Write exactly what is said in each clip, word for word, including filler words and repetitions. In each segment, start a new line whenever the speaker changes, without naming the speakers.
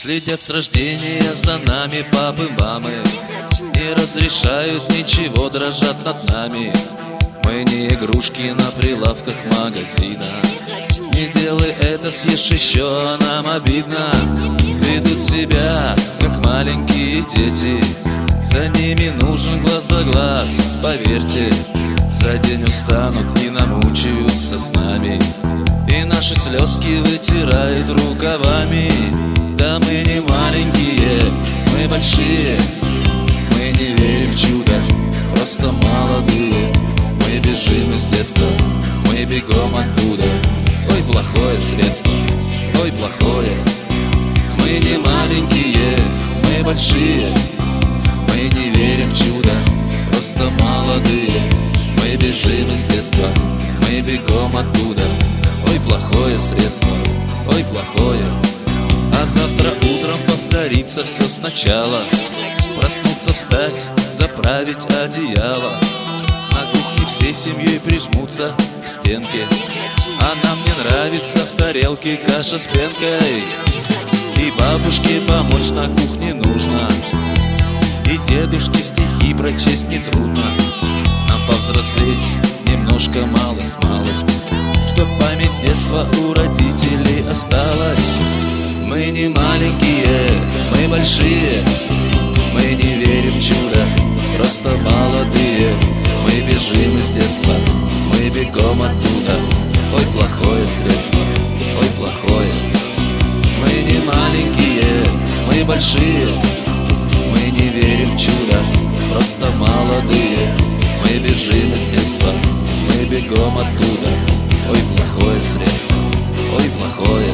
Следят с рождения за нами папы, мамы, не разрешают ничего, дрожат над нами. Мы не игрушки на прилавках магазина. Не делай это, съешь еще, а нам обидно. Ведут себя, как маленькие дети. За ними нужен глаз да глаз, поверьте. За день устанут и намучаются с нами, и наши слезки вытирают рукавами. Да мы не маленькие, мы большие. Мы не верим в чудо, просто молодые. Мы бежим из детства, мы бегом оттуда. Ой, плохое средство, ой, плохое. Мы не маленькие, мы большие. Мы не верим в чудо, просто молодые. Мы бежим из детства, мы бегом оттуда. Ой, плохое средство, ой, плохое. А завтра утром повторится все сначала. Проснуться, встать, заправить одеяло. На кухне всей семьей прижмутся к стенке. А нам не нравится в тарелке каша с пенкой. И бабушке помочь на кухне нужно, и дедушке стихи прочесть нетрудно. Нам повзрослеть немножко, малость-малость, чтоб память детства у родителей осталась. Мы не маленькие, мы большие. Мы не верим в чудо, просто молодые. Мы бежим из детства, мы бегом оттуда. Ой, плохое средство, ой, плохое. Мы не маленькие, мы большие. Мы не верим в чудо, просто молодые. Мы бежим из детства, мы бегом оттуда. Ой, плохое средство, ой, плохое.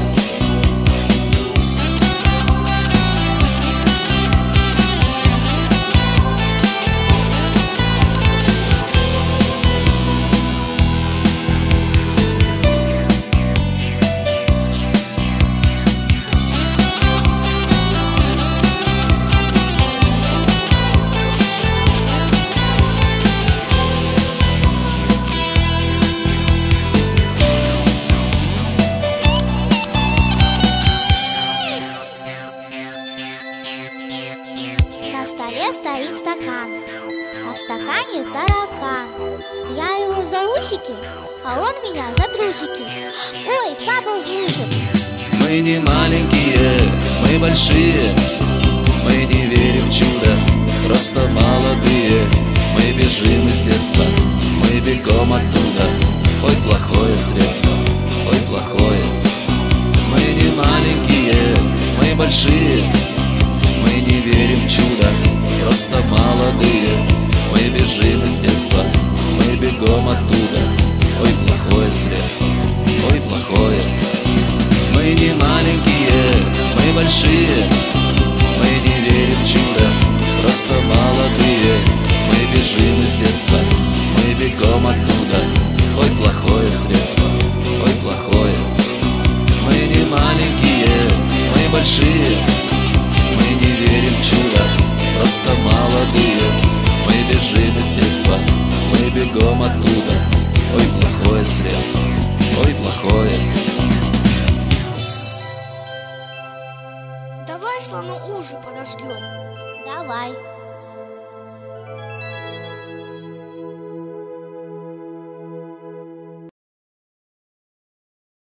На столе стоит стакан, а в стакане таракан. Я его за усики, а он меня за трусики. Ой, папа услышит.
Мы не маленькие, мы большие. Мы не верим в чудо, просто молодые. Мы бежим из детства, мы бегом оттуда. Ой, плохое средство, ой, плохое. Мы не маленькие, мы большие. Мы не верим в чудо, просто молодые. Мы бежим из детства, мы бегом оттуда. Ой, плохое средство, ой, плохое. Мы не маленькие, мы большие. Мы не верим в чудо, просто молодые. Мы бежим из детства, мы бегом оттуда. Ой, плохое средство, ой, плохое. Мы не маленькие, мы большие. Мы не верим в чудо, просто молодые. Мы бежим из детства, мы бегом оттуда. Ой, плохое средство, ой, плохое.
Давай слону уши подожгем.
Давай.